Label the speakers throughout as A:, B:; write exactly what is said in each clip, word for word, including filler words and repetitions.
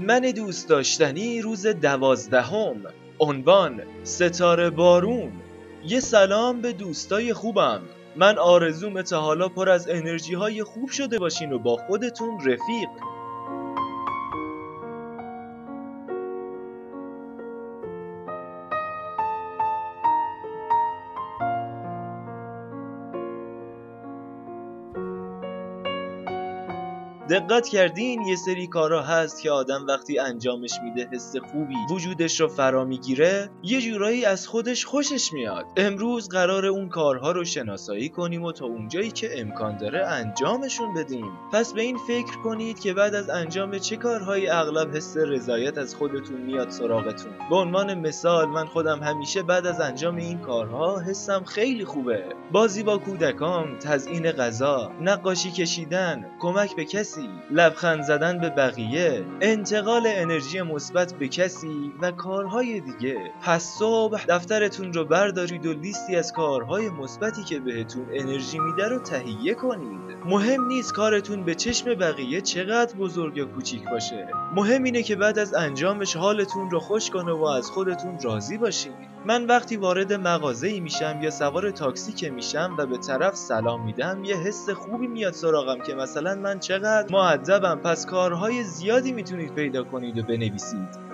A: بهمن دوست داشتنی روز دوازدهم. عنوان: ستاره بارون. یه سلام به دوستای خوبم. من آرزومه تا حالا پر از انرژی های خوب شده باشین و با خودتون رفیق. دقت کردین یه سری کارا هست که آدم وقتی انجامش میده حس خوبی وجودش رو فرا میگیره، یه جورایی از خودش خوشش میاد. امروز قراره اون کارها رو شناسایی کنیم و تا اونجایی که امکان داره انجامشون بدیم. پس به این فکر کنید که بعد از انجام چه کارهایی اغلب حس رضایت از خودتون میاد سراغتون. به عنوان مثال من خودم همیشه بعد از انجام این کارها حسم خیلی خوبه. بازی با کودکام، تزیین غذا، نقاشی کشیدن، کمک به کسی، لبخند زدن به بقیه، انتقال انرژی مثبت به کسی و کارهای دیگه. پس صبح دفترتون رو بردارید و لیستی از کارهای مثبتی که بهتون انرژی میده رو تهیه کنید. مهم نیست کارتون به چشم بقیه چقدر بزرگ یا کوچیک باشه، مهم اینه که بعد از انجامش حالتون رو خوش کنه و از خودتون راضی باشید. من وقتی وارد مغازه‌ای میشم یا سوار تاکسی که میشم و به طرف سلام میدم، یه حس خوبی میاد سراغم که مثلا من چقدر مؤدبم. پس کارهای زیادی میتونید پیدا کنید و بنویسید.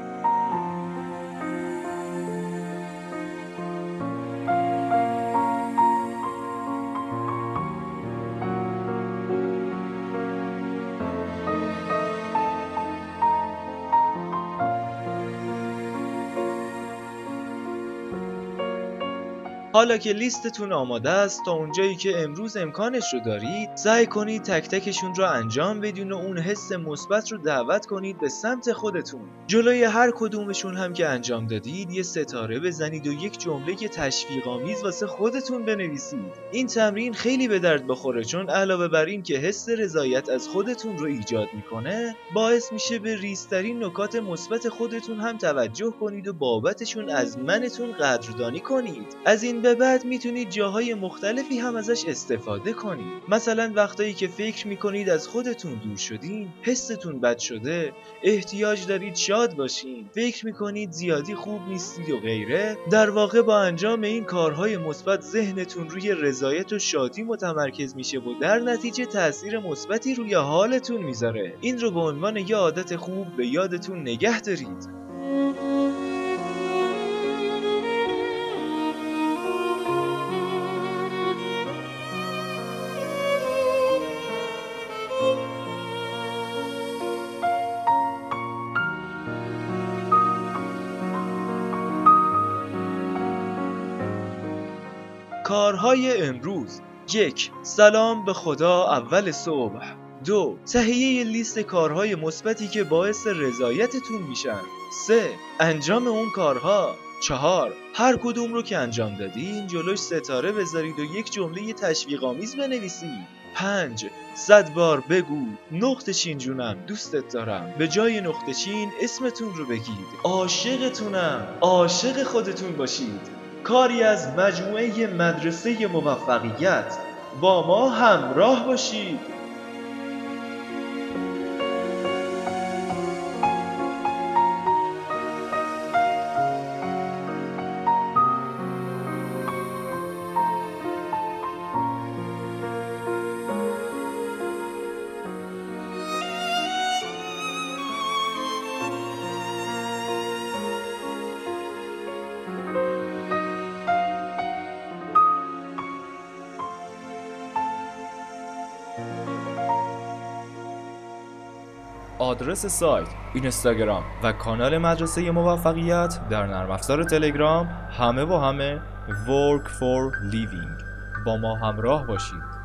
A: حالا که لیستتون آماده است، تا اونجایی که امروز امکانش رو دارید سعی کنید تک تکشون رو انجام بدین و اون حس مثبت رو دعوت کنید به سمت خودتون. جلوی هر کدومشون هم که انجام دادید یه ستاره بزنید و یک جمله تشویق‌آمیز واسه خودتون بنویسید. این تمرین خیلی به درد بخوره، چون علاوه بر این که حس رضایت از خودتون رو ایجاد میکنه، باعث میشه به ریزترین نکات مثبت خودتون هم توجه کنید و بابتشون از منتون قدردانی کنید. از این به بعد میتونید جاهای مختلفی هم ازش استفاده کنید. مثلا وقتایی که فکر میکنید از خودتون دور شدین، حستون بد شده، احتیاج دارید شاد باشین، فکر میکنید زیادی خوب نیستید و غیره، در واقع با انجام این کارهای مثبت ذهنتون روی رضایت و شادی متمرکز میشه و در نتیجه تأثیر مثبتی روی حالتون میذاره. این رو به عنوان یه عادت خوب به یادتون نگه دارید. کارهای امروز: یک. سلام به خدا اول صبح. دو. تهیه لیست کارهای مثبتی که باعث رضایتتون میشن. سه. انجام اون کارها. چهار. هر کدوم رو که انجام دادین جلوش ستاره بذارید و یک جمله تشویق‌آمیز بنویسید. پنج. صد بار بگو نقطه چین جونم دوستت دارم. به جای نقطه چین اسمتون رو بگید. عاشقتونم. عاشق خودتون باشید. کاری از مجموعه مدرسه موفقیت. با ما همراه باشید. آدرس سایت، اینستاگرام و کانال مدرسه موفقیت در نرم افزار تلگرام همه و همه work for living. با ما همراه باشید.